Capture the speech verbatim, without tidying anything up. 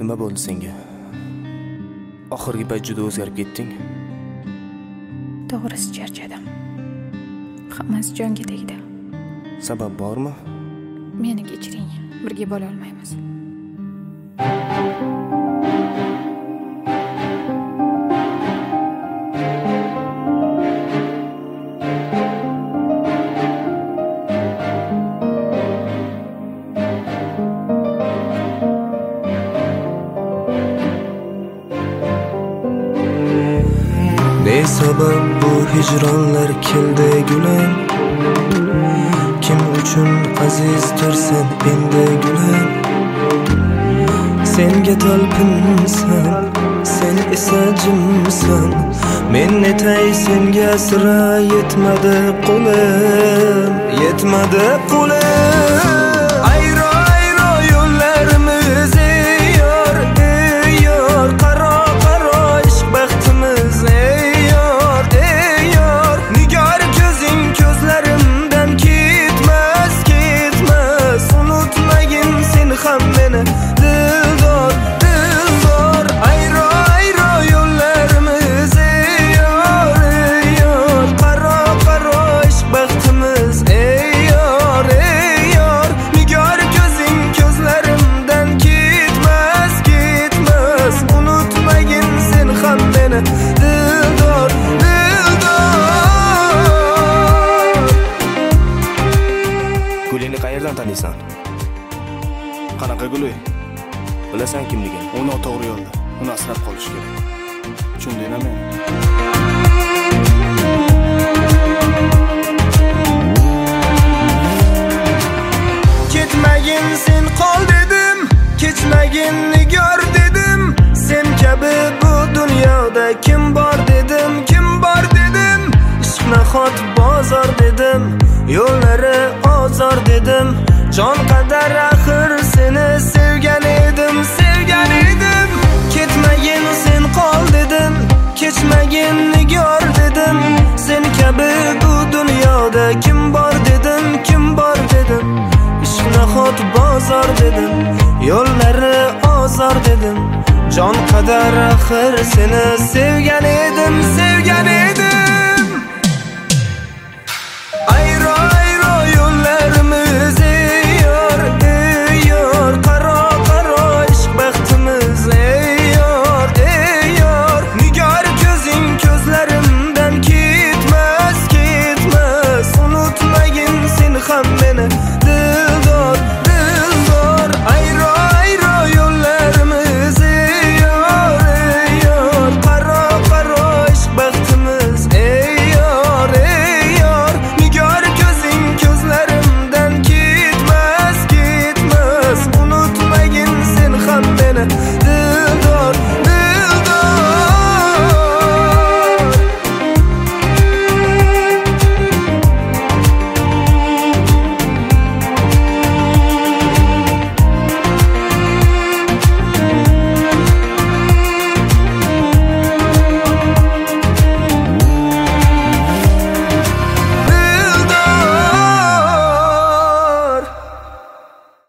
Nima bo'ldi senga? Oxirgi payt juda o'zgarib ketding. To'g'risi charchadim. Hammasi jonga tegdi. Sabab bormi? Meni kechiring. Birga bo'la olmaymiz. Ne sabab bu hicronlar keldi gulim? Kim uchun azizdir sen endi gulim? Senga talpinsan, sen esa jimsan. Men netay senga sira yetmadi qo'lim, yetmadi qo'lim. Ayro ayro yo'llarimiz ey yor, ey yor. Qaro qaro ishq baxtimiz ey yor, ey yor. Nigar ko'zing ko'zlarimdan ketmas, ketmas. Unutmagin sen ham meni dildor, dildor. Ayro ayro yo'llarimiz ey yor, ey yor. Qaro qaro ishq baxtimiz ey yor, ey yor. Nigar ko'zing ko'zlarimdan ketmas, ketmas. Unutmagin sen ham meni dildor, dildor. Gulingni qayerdan taniysan? Qanaqa guli? Bilasan kimligini? U noto'g'ri yo'lda. Uni asrab qolish kerak. Tushundingmi men? Ketmagin sen qol dedim, kechmagin nigar dedim. Sen kabi bu dunyoda kim bor dedim, kim bor dedim. Ishq nahot bozor dedim, yo'llari ozor dedim. Jon qadar axir seni sevgan edim, sevgan edim. Ketmagin sen qol dedim, kechmagin nigar dedim. Sen kabi bu dunyoda kim bor dedim, kim bor dedim. Ishq nahot bozor dedim, yo'llari ozor dedim. Jon qadar axir seni sevgan edim, sevgan edim.